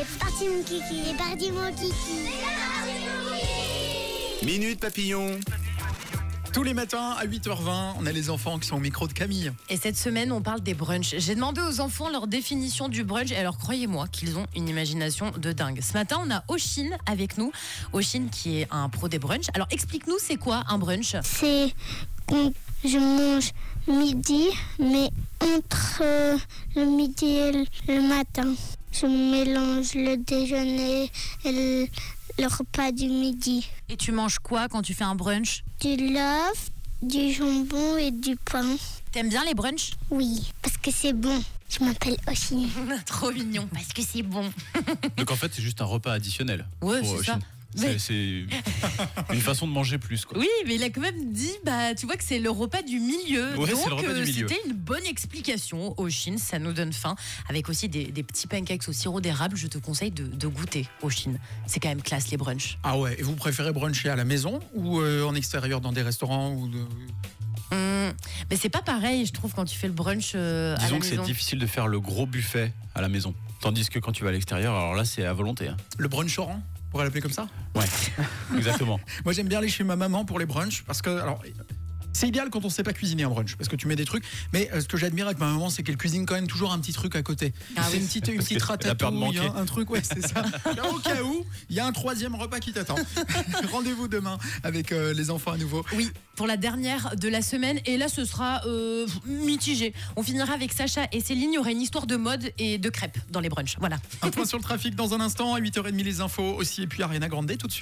C'est parti mon kiki, c'est parti mon kiki. Minute Papillon. Tous les matins à 8h20, on a les enfants qui sont au micro de Camille. Et cette semaine, on parle des brunchs. J'ai demandé aux enfants leur définition du brunch. Et alors, croyez-moi qu'ils ont une imagination de dingue. Ce matin, on a Oshin avec nous. Oshin qui est un pro des brunchs. Alors, explique-nous, c'est quoi un brunch ? C'est quand je mange midi, mais entre le midi et le matin, je mélange le déjeuner et le repas du midi. Et tu manges quoi quand tu fais un brunch ? Du l'œuf, du jambon et du pain. T'aimes bien les brunchs ? Oui, parce que c'est bon. Je m'appelle Oshin. Trop mignon, parce que c'est bon. Donc en fait, c'est juste un repas additionnel. Ouais, pour c'est ça. Chine. Mais- C'est une façon de manger plus, quoi. Oui, mais il a quand même dit, tu vois que c'est le repas du milieu. Ouais, Donc, c'est le repas du milieu. c'était une bonne explication. Oshin, ça nous donne faim. Avec aussi des petits pancakes au sirop d'érable, je te conseille de goûter Oshin. C'est quand même classe, les brunchs. Ah ouais, et vous préférez bruncher à la maison ou en extérieur dans des restaurants ou Mais c'est pas pareil, je trouve, quand tu fais le brunch à la Disons que maison. c'est difficile de faire le gros buffet à la maison. Tandis que quand tu vas à l'extérieur, alors là, c'est à volonté. Hein. le brunch-orant, on pourrait l'appeler comme ça. Ouais, exactement. Moi j'aime bien aller chez ma maman pour les brunchs parce que alors c'est idéal quand on sait pas cuisiner un brunch parce que tu mets des trucs, mais ce que j'admire avec ma maman c'est qu'elle cuisine quand même toujours un petit truc à côté. Ah C'est oui. une petite Parce qu'elle a peur de ratatouille, manquer. un truc, ouais c'est ça. Au cas où, il y a un troisième repas qui t'attend. Rendez-vous demain avec les enfants à nouveau. Oui, pour la dernière de la semaine. Et là, ce sera mitigé. On finira avec Sacha et Céline. Il y aura une histoire de mode et de crêpes dans les brunchs. Voilà. Un point sur le trafic dans un instant, à 8h30 les infos aussi, et puis Ariana Grande tout de suite.